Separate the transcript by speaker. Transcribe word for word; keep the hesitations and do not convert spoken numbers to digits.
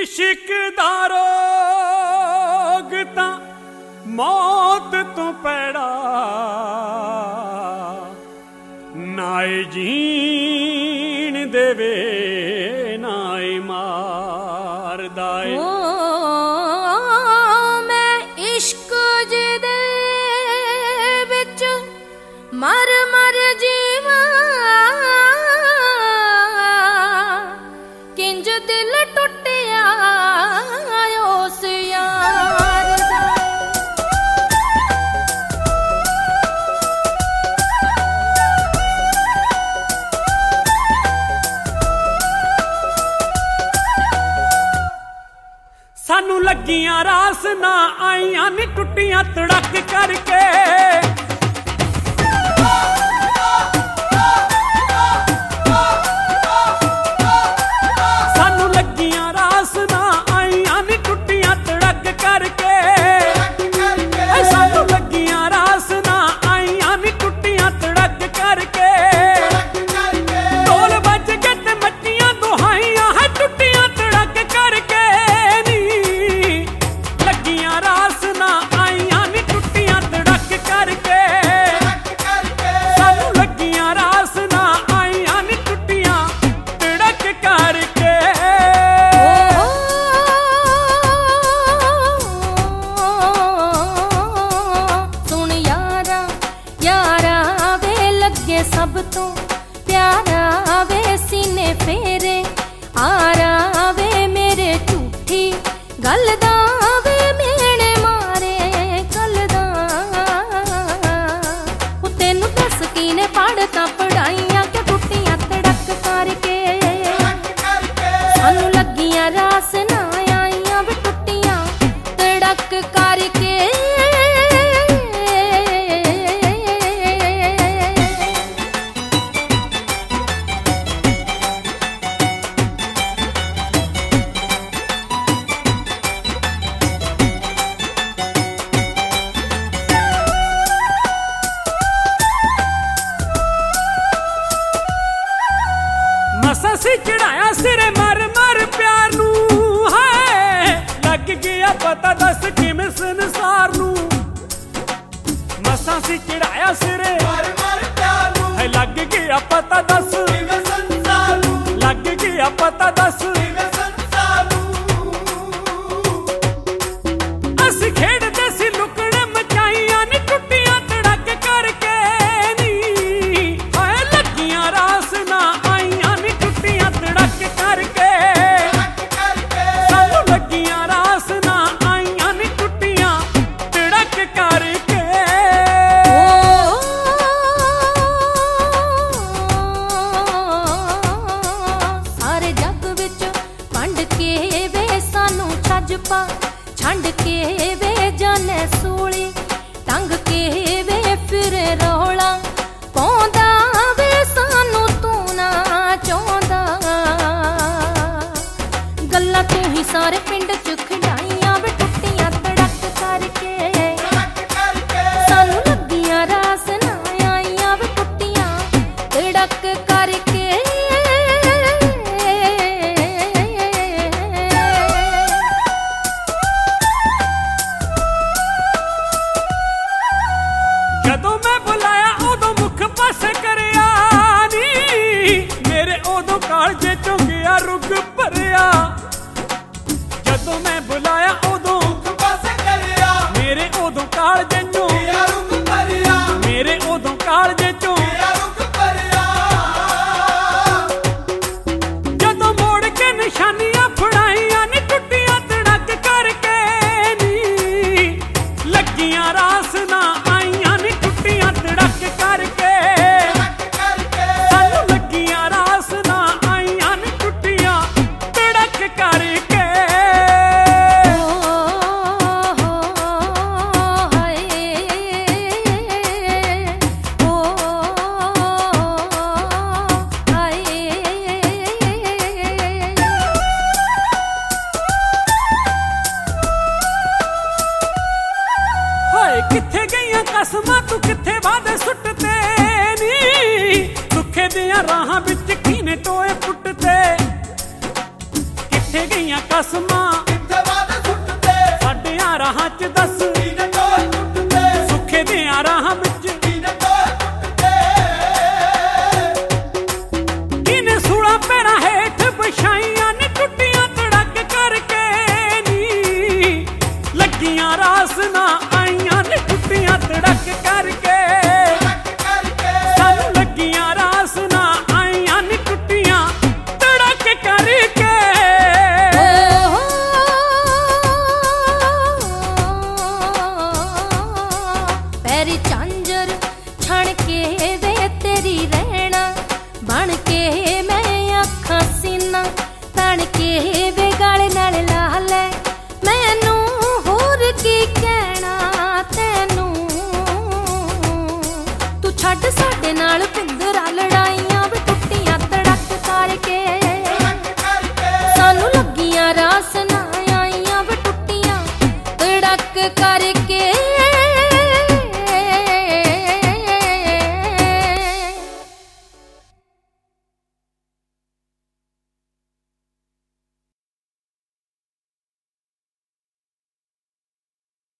Speaker 1: इश्क दा रोग तां मौत तो पैड़ा नाए जीण देवे नाए मारदा ए।
Speaker 2: मैं इश्क जिदे विच मर मर जीवां किंज दिल टुटिया उस यार दा।
Speaker 1: सानू लगियां रास ना आईयां नी टुटियां तड़क करके। सानू लगियां रास ना आईयां नी टुटियां तड़क करके। सानू लगियां रास ना आईयां नी टुटियां तड़क करके। ढोल बज के ते मच्चियां दुहाइयां है टुटियां तड़क करके।
Speaker 2: सब तो प्यारा वे सीने फेरे आरा वे मेरे झूठी गल दा वे मेरे मारे कल दा। तेनू दस कीने पढ़ता पढ़ाइयां के टुटियां तड़क करके। सानू लगियां रास ना आईयां वे टुटियां तड़क करके।
Speaker 1: मसा सी चढ़ाया सिरे मर मर प्यार नू है लग गया पता दस किवें संसार नू। मसा सी चढ़ाया सिरे मर मर प्यार नू है लग गया पता दस किवें संसार नू। लग गया पता दस किवें संसार नू। अस खेड़दे सी लुकड़े मचाइयां नी टुटियां तड़क करके। नी हाय लगियां रास ना आईयां नी टुटियां तड़क करके। सानू लगियां रास ना आईयां नी टुटियां तड़क करके।
Speaker 2: सारे जग विच वंड के वे सानू छज पा छंड के वे जाने सूली टंग के वे फिर रौला पौंदा वे सानू तू ना चाहुंदा। गल्लां तू ही सारे पिंड च खिडाइयां वे टुटियां तड़क करके। सानू लगियां रास ना आईयां वे टुटियां तड़क करके।
Speaker 1: जदों मैं बुलाया उदों मुख पासे करिया नी मेरे उदों कालजे चों गया रुग भरिया। जदों मैं बुलाया उदों मुख पासे करिया मेरे उदों कालजे चों गया रुग भरिया। मेरे उदों कालजे चों गया रुग भरिया। जदों मोड़ के निशानियां फड़ाइयां नी टुटियां तड़क करके। नी लगियां रास ना आईयां नी टुटियां तड़क करके। सानू लगियां रास ना आईयां नी टुटियां ਰਸਮਾਂ